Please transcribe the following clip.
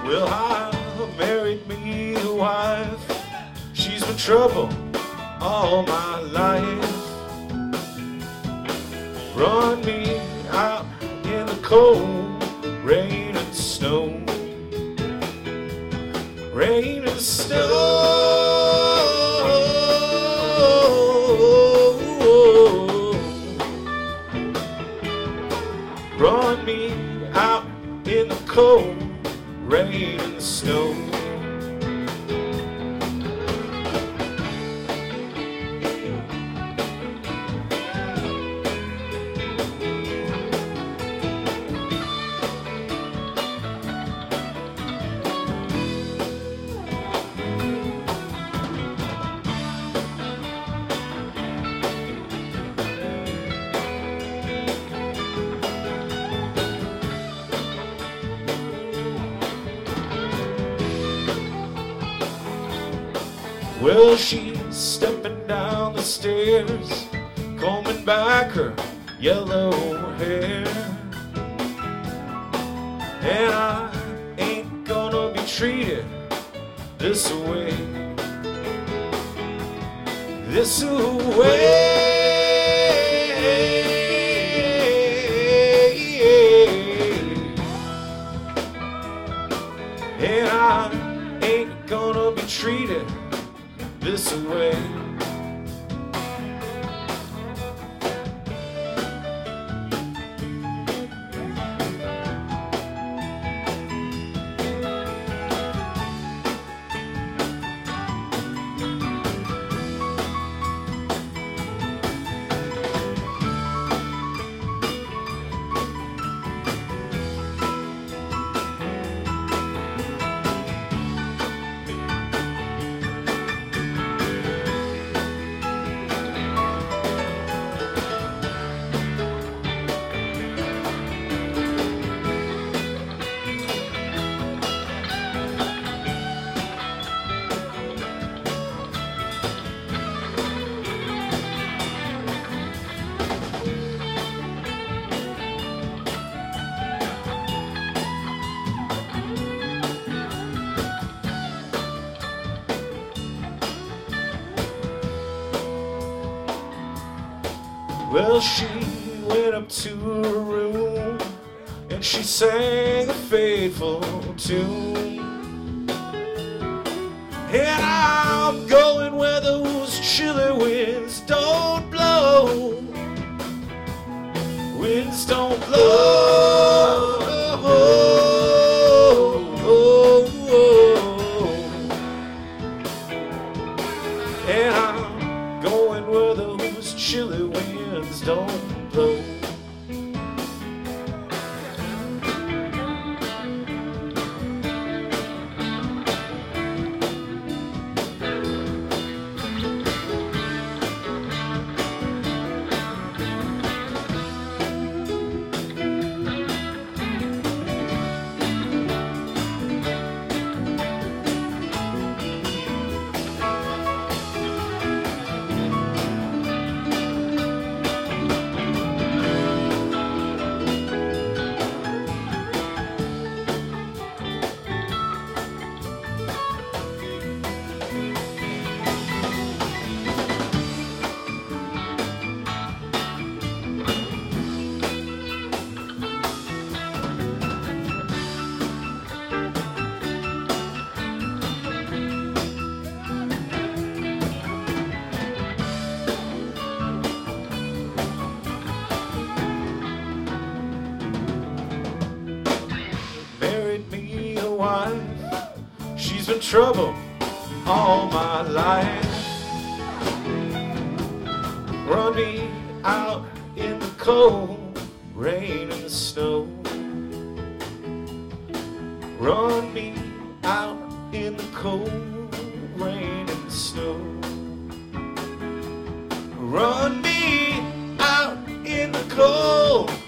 Well, I married me a wife. She's been trouble all my life. Run me out in the cold, rain and snow. Rain and snow. Run me out in the cold, rain and snow. Well, she's stepping down the stairs, combing back her yellow hair. And I ain't gonna be treated this way. This way. And I ain't gonna be treated this way. Well, she went up to her room and she sang a fateful tune. And I'm going where those chilly winds don't blow. Winds don't blow. And I'm going where those chilly winds don't blow. She's been trouble all my life. Run me out in the cold, rain and the snow. Run me out in the cold, rain and the snow. Run me out in the cold,